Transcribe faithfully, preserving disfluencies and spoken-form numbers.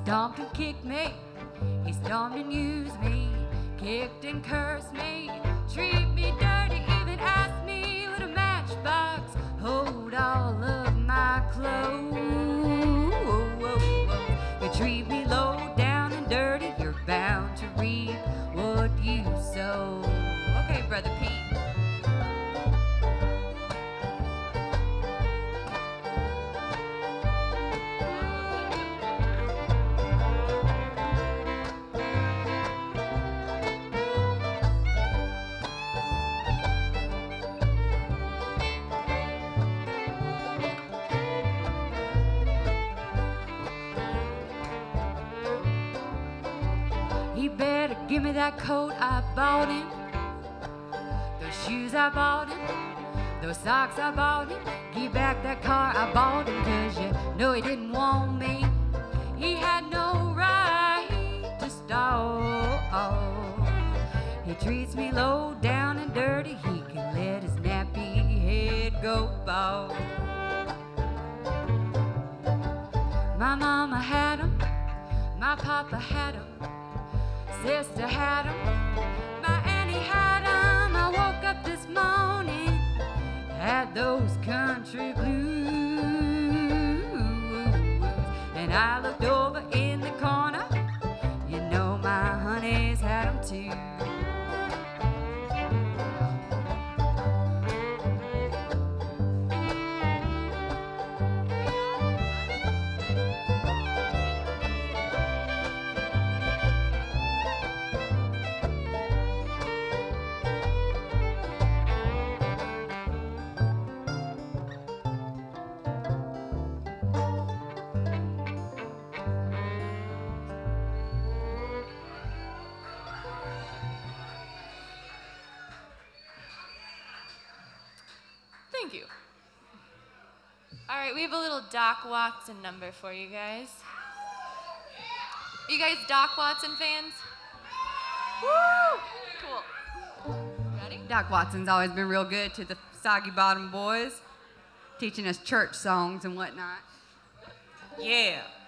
stomped and kicked me. He stomped and used me, kicked and cursed me, treat me dirty, even asked me with a matchbox hold all of my clothes. You treat me low down and dirty, you're bound to reap what you sow. Okay, Brother Pete. He better give me that coat I bought him, those shoes I bought him, those socks I bought him. Give back that car I bought him, cause you know he didn't want me. He had no right to stall. He treats me low down and dirty, he can let his nappy head go bald. My mama had him, my papa had him, sister had him, my auntie had him. I woke up this morning, had those country blues, and I looked over in the corner, you know my honey's had them too. Thank you. All right, we have a little Doc Watson number for you guys. You guys Doc Watson fans? Woo! Cool. Ready? Doc Watson's always been real good to the Soggy Bottom Boys, teaching us church songs and whatnot. Yeah.